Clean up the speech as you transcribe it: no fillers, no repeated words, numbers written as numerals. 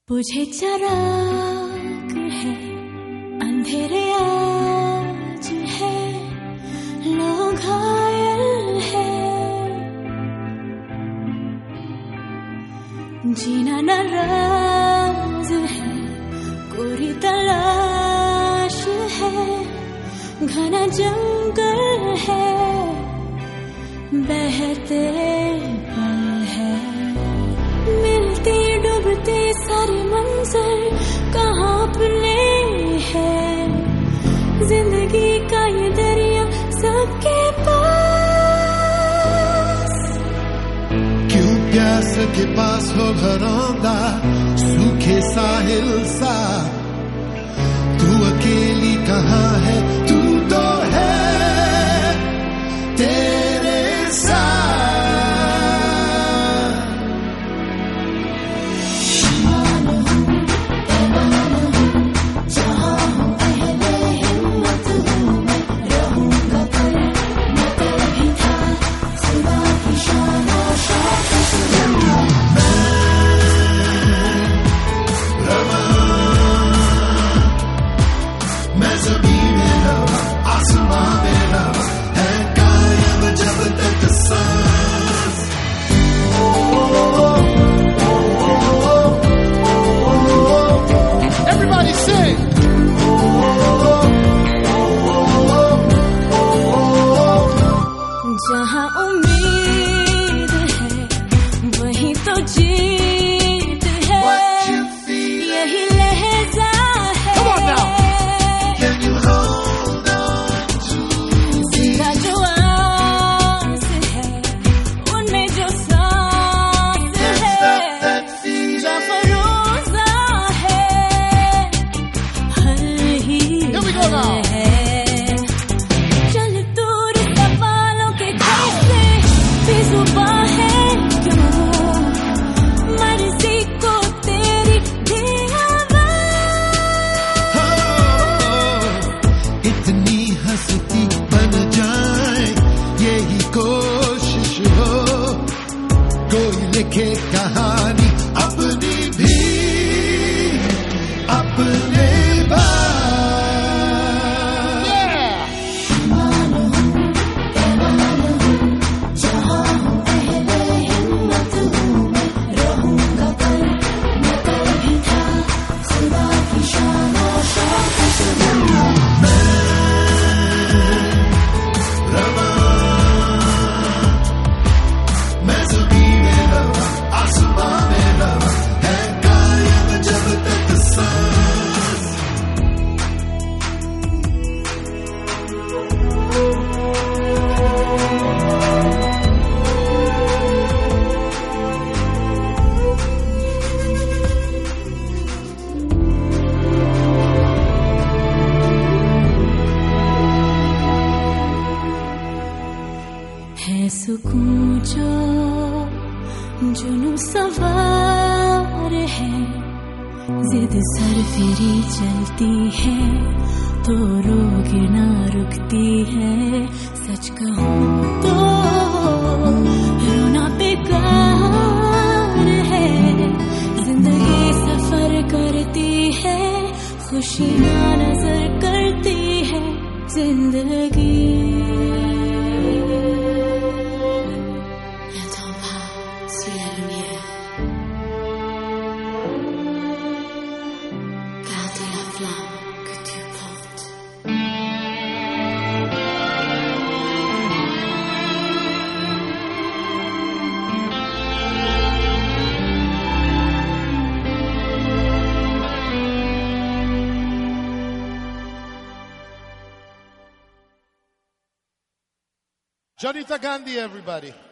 बुझे चराग है, अंधेरे आज है, लोग घायल है, जीना नाराज है, कोरी तलाश है, घना जंगल है, बहते पल है, मिलती डूबती सारी मंजर कहाँ अपने है, जिंदगी का ये दरिया सबके पास। क्यों प्यास के पास हो घरौंदा सूखे साहिल सा, तू अकेली कहाँ है, तू तो है तेरे साथ। जहाँ उम्मीद है वहीं तो जीत है, यही लहजा है, जिंदा जो आस है उनमें जो सांस है, जो फरोजा है हर ही है। इतनी हंसती बन जाए यही कोशिश हो, कोई लिखे कहानी अपनी भी अपने है सुकून जो जुनूं सवार है, जिद सर फेरी चलती है तो रोग ना रुकती है, सच कहूँ तो रोना बेकार है, जिंदगी सफर करती है, खुशियाँ नजर करती है जिंदगी। Janita Gandhi, everybody.